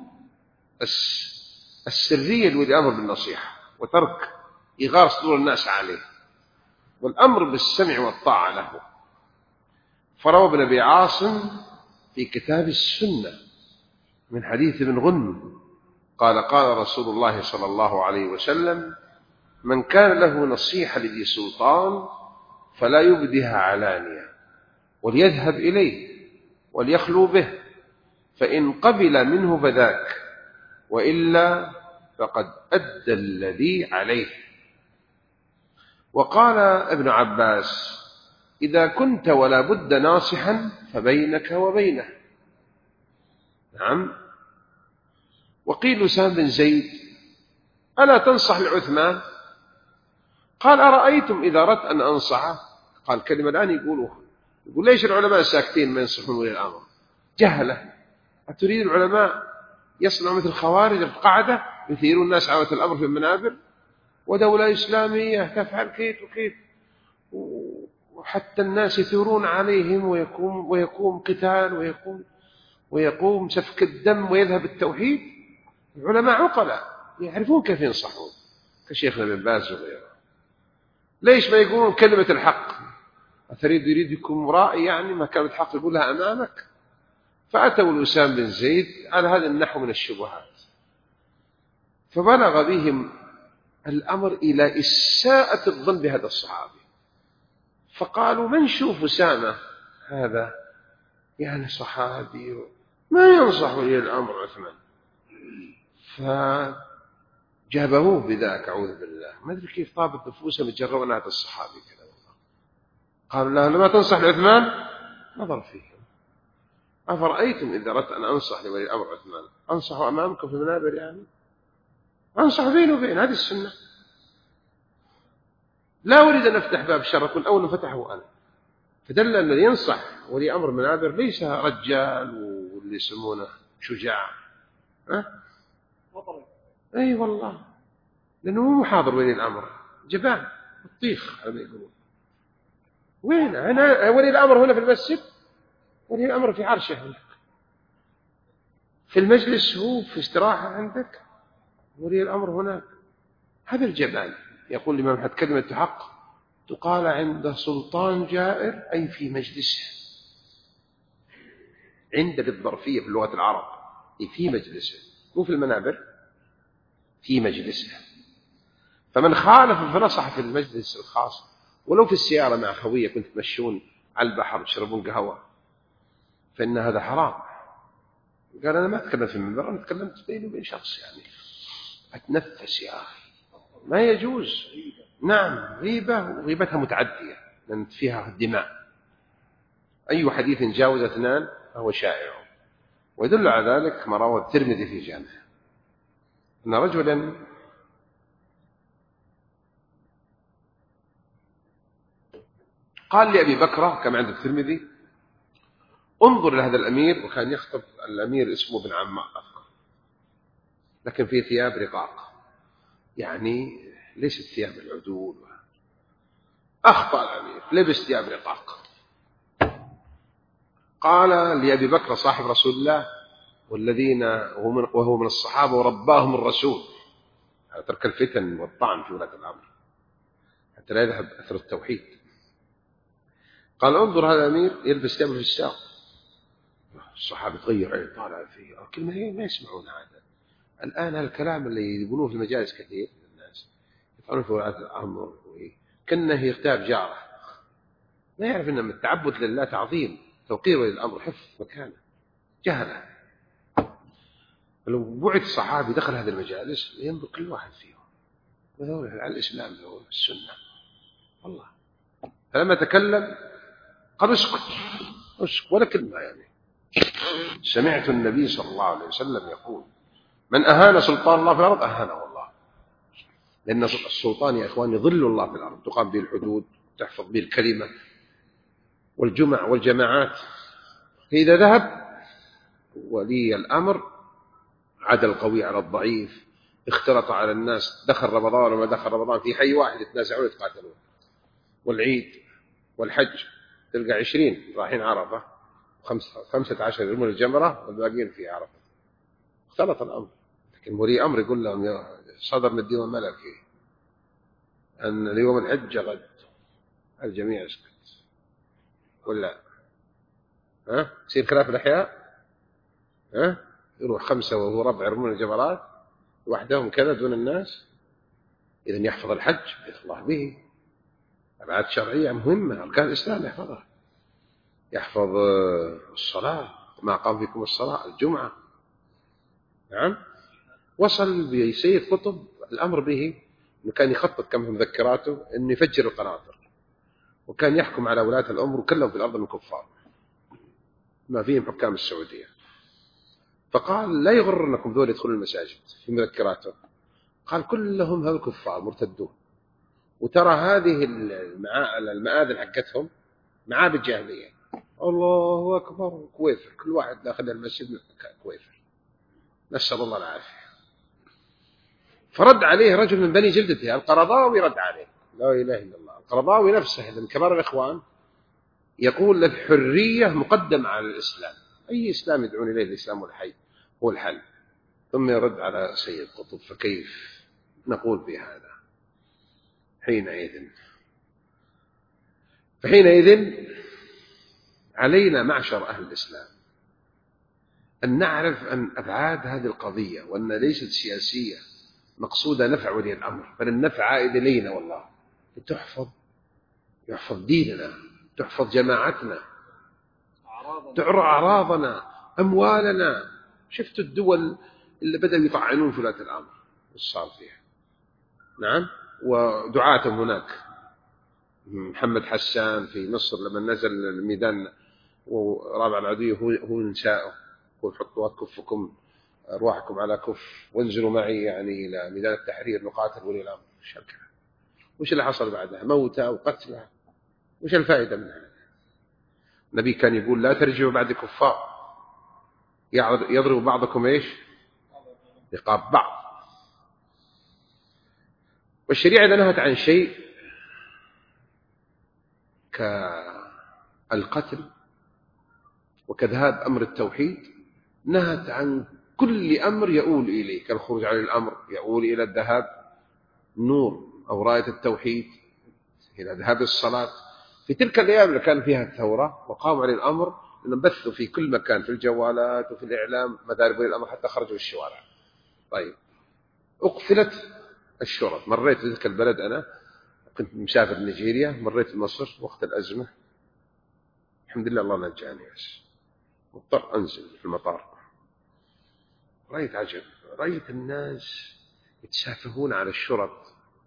السرية لولي الأمر بالنصيحة وترك إغار صدور الناس عليه والأمر بالسمع والطاعة له. فروى ابن أبي عاصم في كتاب السنة من حديث ابن غنم قال: قال رسول الله صلى الله عليه وسلم: من كان له نصيحة لذي سلطان فلا يبدها علانية وليذهب إليه وليخلو به، فإن قبل منه فذاك، وإلا فقد أدى الذي عليه. وقال ابن عباس: إذا كنت ولا بد ناصحا فبينك وبينه. نعم. وقيل أسامة بن زيد: ألا تنصح لعثمان؟ قال: أرأيتم إذا أردت أن أنصحه؟ قال كلمة الآن يقولوها، يقول: ليش العلماء ساكتين ما ينصحون ولي الأمر؟ جهلة. أتريد العلماء يصنعوا مثل خوارج القاعدة يثيرون الناس على الأمر في المنابر، ودولة إسلامية تفعل كيف وكيف، وحتى الناس يثورون عليهم ويقوم قتال ويقوم سفك الدم ويذهب التوحيد؟ العلماء عقلاء يعرفون كيف ينصحون، كشيخنا بن باز وغيره. ليش ما يقولون كلمة الحق؟ يريدكم رأي يعني ما كانت الحق يقولها أمامك؟ فأتوا الأسام بن زيد على هذا النحو من الشبهات، فبلغ بهم الأمر إلى إساءة الظن بهذا الصحابي، فقالوا: من شوف أسامة هذا يعني صحابي ما ينصح ولي الأمر عثمان. فجابوه بذاك، أعوذ بالله، ما أدري كيف طابت نفوسهم يتجرؤون هذا الصحابي كذا. قالوا: لا، لما تنصح لعثمان نظر فيهم. أفرأيتم إذا أردت أن أنصح لولي الأمر عثمان أنصح أمامكم في المنابر؟ يعني أنصح بينه وبين، هذه السنة. لا أريد أن أفتح باب الشر، كل أول فتحه أنا. فدل أن الذي ينصح ولي أمر منابر ليس رجال واللي يسمونه شجاع، أي والله، لأنه مو محاضر ولي الأمر، جبان بطيخ على ما يقولون. وين أنا ولي الأمر؟ هنا في المسجد؟ ولي الأمر في عرشه هناك، في المجلس هو في استراحة عندك، ولي الأمر هناك. هذا الجبان. يقول الإمام أحمد: كلمة حق تقال عند سلطان جائر، أي في مجلسه. عند بالظرفية في لغة العرب، أي في مجلسه، مو في المنابر، في مجلسه. فمن خالف فنصح في المجلس الخاص، ولو في السيارة مع خوية كنت تمشون على البحر تشربون قهوة، فإن هذا حرام. قال: أنا ما أتكلم في المنبر، أنا تكلمت بيني وبين شخص يعني أتنفس يا أخي. ما يجوز. نعم غيبة، وغيبتها متعدية لأن فيها الدماء. أي حديث جاوز 2 فهو شائع. ويدل على ذلك ما روى الترمذي في جامعه أن رجلا قال لأبي بكر كما عند الترمذي انظر لهذا الأمير، وكان يخطب الأمير اسمه بن عمار لكن في ثياب رقاق، يعني ليست ثياب العدول. أخطأ الأمير لبس ثياب رقاق. قال لأبي بكر صاحب رسول الله والذين وهو من الصحابة ورباهم الرسول على ترك الفتن والطعن في ولاة الأمر حتى لا يذهب أثر التوحيد. قال انظر هذا الأمير يلبس ثياب الفساق. الصحابة تغير طالع فيه الكلمة هي ما يسمعون هذا. الآن هالكلام اللي يقولوه في المجالس كثير الناس يفعلون في ولاة الأمر كأنه يغتاب جاره، ما يعرف أن التعبد لله تعظيم توقير ولي الأمر حفظ مكانه. جهله. لو بعث صحابي دخل هذه المجالس ينظر كل واحد فيهم وذول على الإسلام والسنة والله. فلما تكلم قال اسكت ولا كلمة. يعني سمعت النبي صلى الله عليه وسلم يقول من أهان سلطان الله في الأرض أهانه الله. لأن السلطان يا إخواني ظل الله في الأرض تقام به الحدود تحفظ به الكلمة والجمع والجماعات. فإذا ذهب ولي الأمر عدل القوي على الضعيف، اختلط على الناس، دخل رمضان وما دخل رمضان في حي واحد يتنازعون يتقاتلون. والعيد والحج تلقى 20 رايحين عرفة 15 يرمون الجمرة والباقيين في عرفة. اختلط الأمر. لكن ولي أمر يقول لهم صدر من الديوان الملكي أن اليوم الحج غد الجميع يسكت ولا يصير خلاف الأحياء. يروح 5 وهو ربع يرمون الجمرات وحدهم كذا دون الناس. إذن يحفظ الحج بيت الله به أبعاد شرعية مهمة أركان الإسلام يحفظها. يحفظ الصلاة ما قام فيكم الصلاة الجمعة. نعم. وصل بسيد قطب الأمر به أنه كان يخطط كم في مذكراته أنه يفجر القناطر وكان يحكم على ولاة الأمر وكلهم في الأرض من كفار ما فيهم حكام السعودية. فقال لا يغرنكم ذول يدخلون المساجد في مذكراته. قال كلهم هذول كفار مرتدون وترى هذه المآذن حقتهم معابد جاهلية. الله أكبر كويفر كل واحد داخل المسجد كويفر نسأل الله العافية. فرد عليه رجل من بني جلدته القرضاوي رد عليه لا إله إلا الله. القرضاوي نفسه من كبار الإخوان يقول الحرية مقدمة على الإسلام. أي إسلام يدعون إليه الإسلام والحي هو الحل. ثم يرد على سيد قطب. فكيف نقول بهذا فحينئذ علينا معشر أهل الإسلام أن نعرف أن أبعاد هذه القضية وأن ليست سياسية مقصودة نفع ولي الأمر بل النفع عائد إلينا والله. يحفظ ديننا تحفظ جماعتنا تعرى أعراضنا أموالنا. شفت الدول اللي بدأوا يطعنون في ولاة الأمر وش صار فيها. نعم. ودعاتهم هناك محمد حسان في مصر لما نزل الميدان ورابع العدو هو نساءه يقول حطوا كفكم أرواحكم على كف وانزلوا معي يعني إلى ميدان التحرير نقاتل ولي الأمر. وش اللي حصل بعدها موتى وقتلى. وش الفائدة من هذا. النبي كان يقول لا ترجعوا بعد كفار يضرب بعضكم ايش رقاب بعض. والشريعة إذا نهت عن شيء كالقتل وكذهاب أمر التوحيد نهت عن كل أمر يؤول إليه كالخروج على الأمر يؤول إلى الذهاب نور أو راية التوحيد إلى ذهاب الصلاة. في تلك الأيام اللي كان فيها الثورة وقاموا على الأمر نبثوا في كل مكان في الجوالات وفي الإعلام مذاهب الأمر حتى خرجوا الشوارع. طيب أقفلت الشرط. مريت في ذلك البلد أنا كنت مسافر نيجيريا مريت مصر وقت الأزمة الحمد لله الله نجاني بس مضطر أنزل في المطار. رأيت عجب. رأيت الناس يتسافهون على الشرط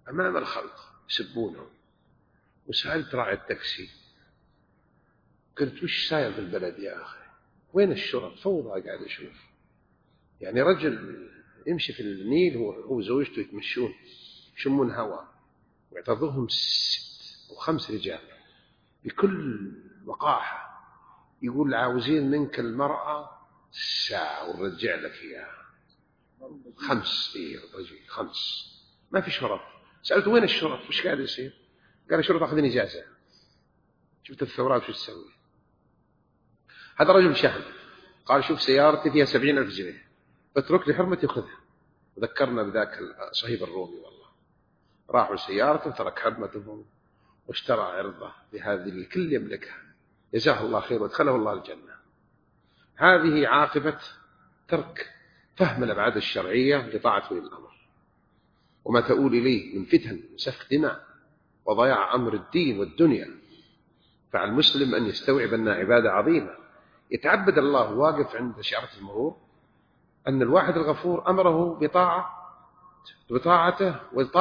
أمام الخلق يسبونهم. وسألت راعي التاكسي، قلت وش صاير في البلد يا أخي؟ وين الشرط؟ فوضى قاعد أشوف. يعني رجل يمشي في النيل هو وزوجته يتمشون يشمون هواء، ويعترضهم 6 أو 5 رجال بكل وقاحة، يقول عاوزين منك المرأة ساعة ونرجع لك إياها. 5 رجل 5 ما في شرط. سألت وين الشرط؟ وش قاعد يصير؟ قال الشرط أخذني إجازة. شفت الثورات شو تسوي؟ هذا رجل شهم، قال شوف سيارتي فيها 70,000 جنيه، اترك لي حرمتي وخذها. وذكرنا بذاك الصهيب الرومي، والله راحوا سيارته وترك حرمته واشترى عرضه بهذه الكل يملكها، جزاه الله خير وادخله الله الجنة. هذه عاقبة ترك فهم الأبعاد الشرعية لطاعة ولي الأمر، وما تؤول إليه من فتن وسفك دماء وضياع أمر الدين والدنيا. فعلى المسلم أن يستوعب أنها عبادة عظيمة يتعبد الله واقف عند إشارة المرور، أن الواحد الغفور أمره بطاعته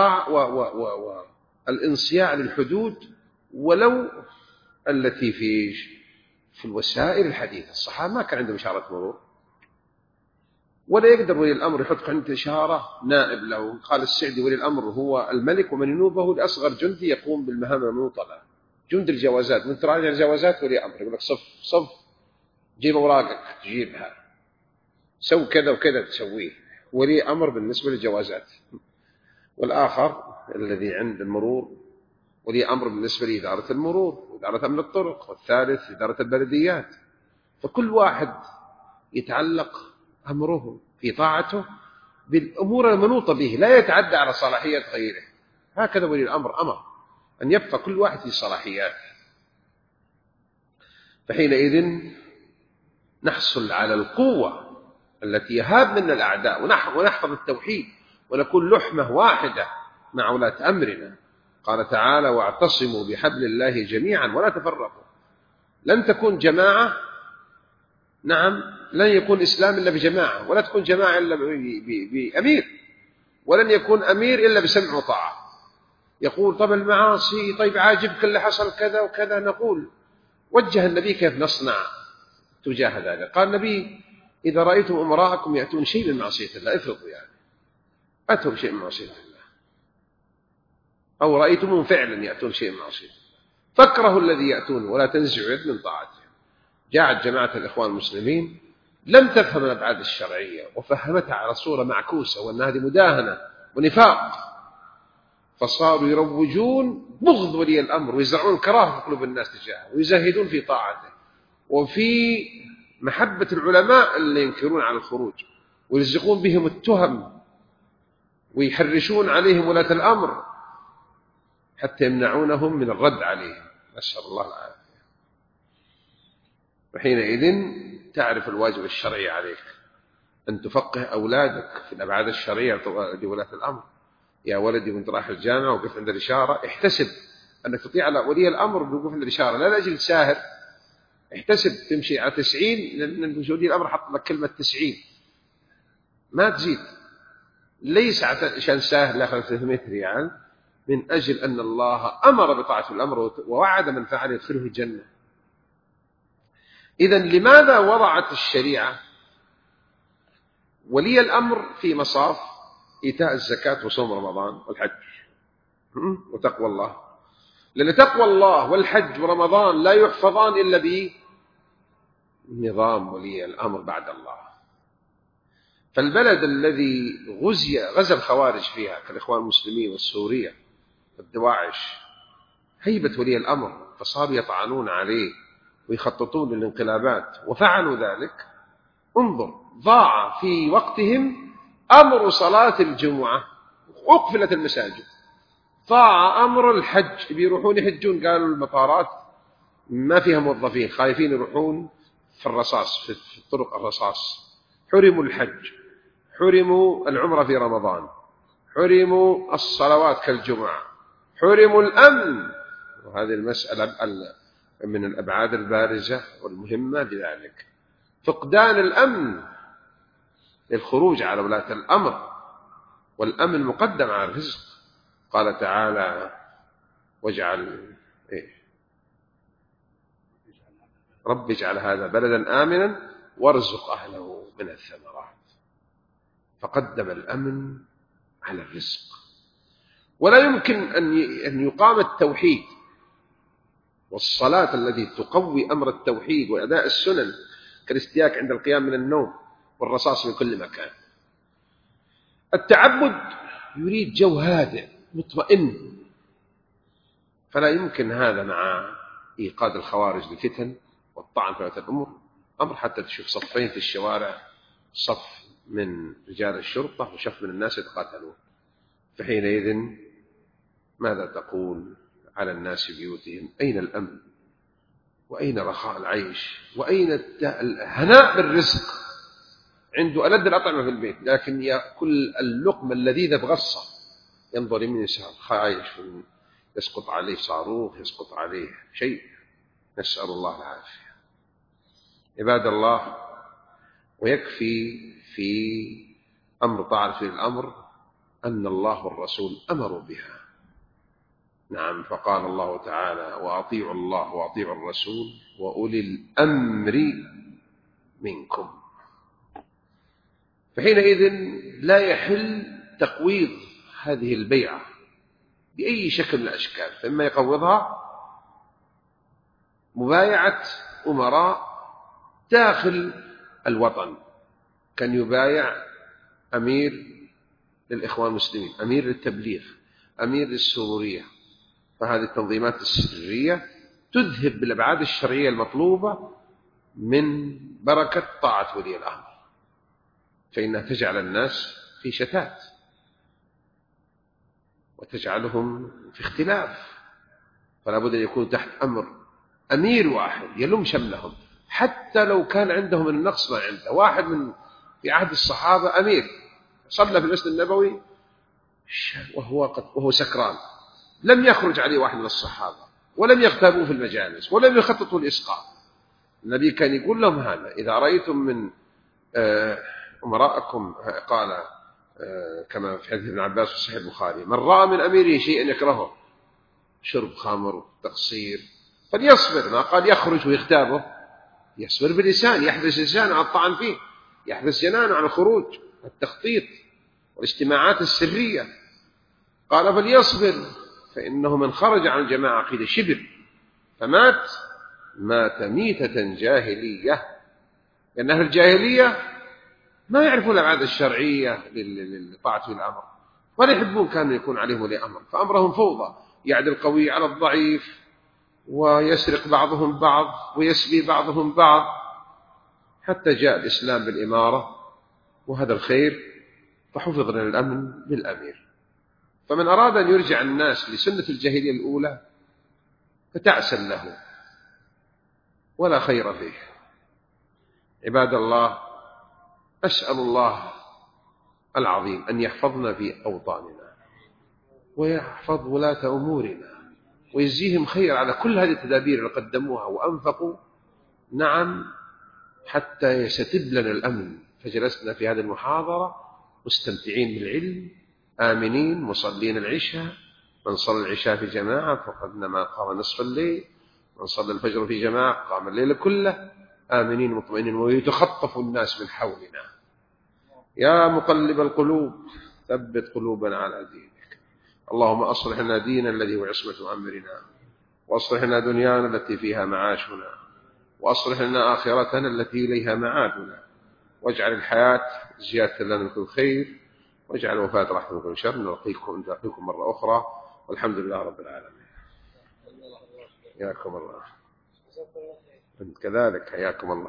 والانصياع للحدود، ولو التي في الوسائل الحديثة. الصحابة ما كان عندهم إشارة مرور، ولا يقدر ولي الأمر يحط عند إشارة نائب له. قال السعدي ولي الأمر هو الملك ومن ينوبه لأصغر جندي يقوم بالمهام المنوطة. جند الجوازات، من تراجع الجوازات ولي أمر يقول لك صف جيب أوراقك تجيبها، سو كذا وكذا تسويه. ولي أمر بالنسبة للجوازات. والآخر الذي عند المرور ولي أمر بالنسبة لإدارة المرور وإدارة أمن الطرق، والثالث إدارة البلديات. فكل واحد يتعلق أمره في طاعته بالأمور المنوطة به، لا يتعدى على صلاحيات غيره. هكذا ولي الأمر أمر أن يبقى كل واحد في صلاحياته. فحينئذ نحصل على القوة التي يهاب منا الأعداء، ونحفظ التوحيد ونكون لحمة واحدة مع ولاة أمرنا. قال تعالى واعتصموا بحبل الله جميعا ولا تفرقوا. لن تكون جماعة، نعم لن يكون إسلام إلا بجماعة، ولا تكون جماعة إلا بأمير، ولن يكون أمير إلا بسمع وطاعة. يقول طب المعاصي، طيب عاجبك اللي حصل كذا وكذا، نقول وجه النبي كيف نصنع تجاه ذلك. قال النبي إذا رأيتم أمراءكم يأتون شيء من معصية الله، افرضوا يعني أتوا شيء من معصية الله، أو رأيتمهم فعلا يأتون شيء من معصية الله، فاكرهوا الذي يأتون ولا تنزعوا يد من طاعته. جاءت جماعة الإخوان المسلمين لم تفهم الأبعاد الشرعية، وفهمتها على صورة معكوسة، وأن هذه مداهنة ونفاق، فصاروا يروجون بغض ولي الأمر ويزرعون كراهة في قلوب الناس تجاهه، ويزهدون في طاعته وفي محبة العلماء اللي ينكرون على الخروج، ويلزقون بهم التهم ويحرشون عليهم ولاة الأمر حتى يمنعونهم من الرد عليهم، نسأل الله العافية. وحينئذ تعرف الواجب الشرعي عليك أن تفقه أولادك في الأبعاد الشرعية لولاة الأمر. يا ولدي وانت رايح الجامعة وقف عند الإشارة، احتسب أنك تطيع على ولي الأمر بوقوف عند الإشارة، لا لأجل ساهر. احتسب تمشي على 90، لأن ولي الأمر حط لك كلمة 90 ما تزيد، ليس عشان ساهر لا 300 ريال، من أجل أن الله أمر بطاعة الأمر ووعد من فعل يدخله الجنة. إذن لماذا وضعت الشريعة ولي الأمر في مصاف إيتاء الزكاة وصوم رمضان والحج وتقوى الله؟ لأن تقوى الله والحج ورمضان لا يحفظان إلا بنظام ولي الأمر بعد الله. فالبلد الذي غزا الخوارج فيها كالإخوان المسلمين والسورية والدواعش هيبة ولي الأمر، فصاروا يطعنون عليه ويخططون للانقلابات وفعلوا ذلك. انظر ضاع في وقتهم أمر صلاة الجمعة، أقفلت المساجد. ضاع أمر الحج، بيروحون يحجون قالوا المطارات ما فيها موظفين، خايفين يروحون في الرصاص، في الطرق الرصاص. حرموا الحج، حرموا العمرة في رمضان، حرموا الصلوات كالجمعة، حرموا الأمن. وهذه المسألة من الأبعاد البارزة والمهمة لذلك، فقدان الأمن للخروج على ولاة الأمر، والأمن مقدم على الرزق. قال تعالى واجعل رب اجعل هذا بلدا آمنا وارزق أهله من الثمرات، فقدم الأمن على الرزق. ولا يمكن أن يقام التوحيد والصلاة التي تقوي أمر التوحيد وأداء السنن كالاستياك عند القيام من النوم والرصاص من كل مكان. التعبد يريد جو هادئ مطمئن، فلا يمكن هذا مع إيقاد الخوارج للفتن والطعن في ولاة الأمور. أمر حتى تشوف صفين في الشوارع، صف من رجال الشرطة وشف من الناس يتقاتلون، فحينئذ ماذا تقول على الناس في بيوتهم؟ أين الأمن؟ وأين رخاء العيش؟ وأين الهناء بالرزق؟ عنده ألذ الأطعمة في البيت لكن يأكل اللقمة اللذيذة بغصة، ينظر يمين يسار خايش، يسقط عليه صاروخ، يسقط عليه شيء، نسأل الله العافية. عباد الله، ويكفي في أمر طاعة الأمر أن الله والرسول أمروا بها. نعم، فقال الله تعالى وأطيعوا الله وأطيعوا الرسول وأولي الأمر منكم. فحينئذ لا يحل تقويض هذه البيعة بأي شكل من الأشكال، فإما يقوضها مبايعة أمراء داخل الوطن، كان يبايع أمير للإخوان المسلمين، أمير للتبليغ، أمير للسرورية، فهذه التنظيمات السرية تذهب بالأبعاد الشرعية المطلوبة من بركة طاعة ولي الأمر، فإنها تجعل الناس في شتات وتجعلهم في اختلاف، فلا بد أن يكون تحت أمر أمير واحد يلم شملهم، حتى لو كان عندهم النقص ما عنده. واحد من في عهد الصحابة أمير صلى في المسجد النبوي وهو سكران، لم يخرج عليه واحد من الصحابة ولم يغتابوه في المجالس ولم يخططوا الإسقاط. النبي كان يقول لهم هذا: إذا رأيتم من أمراءكم، قال كما في حديث ابن عباس في صحيح البخاري: من رأى من أميره شيئا يكرهه، شرب خمر تقصير، فليصبر. ما قال يخرج ويغتابه، يصبر بلسان، يحبس لسانه عن الطعن فيه، يحبس جنانه عن الخروج التخطيط والاجتماعات السرية. قال فليصبر، فإنه من خرج عن الجماعة قيل شبر فمات مات ميتة جاهلية، لأن أهل الجاهلية ما يعرفون الأبعاد الشرعية لطاعة الأمر، ولا يحبون كانوا يكون عليهم ولي أمر، فأمرهم فوضى، يعد القوي على الضعيف، ويسرق بعضهم بعض، ويسبي بعضهم بعض، حتى جاء الإسلام بالإمارة وهذا الخير، فحفظ لنا الأمن بالأمير. فمن أراد أن يرجع الناس لسنة الجاهلية الأولى فتعسا له ولا خير فيه. عباد الله، أسأل الله العظيم أن يحفظنا في أوطاننا ويحفظ ولاة أمورنا ويجزيهم خير على كل هذه التدابير اللي قدموها وأنفقوا، نعم، حتى يستتب لنا الأمن. فجلسنا في هذه المحاضرة مستمتعين بالعلم، آمنين، مصلين العشاء، من صلى العشاء في جماعة فقد ما قام نصف الليل، من صلى الفجر في جماعة قام الليل كله، آمنين مطمئنين، ويتخطف الناس من حولنا. يا مقلب القلوب ثبت قلوبنا على دينك. اللهم أصلح لنا دينا الذي هو عصمة أمرنا، وأصلح لنا دنيانا التي فيها معاشنا، وأصلح لنا آخرتنا التي إليها معادنا، واجعل الحياة زيادة لنا من كل خير، واجعل الوفاة رحمة من كل شر. نلقيكم مرة أخرى، والحمد لله رب العالمين. حياكم الله. أنت كذلك، حياكم الله.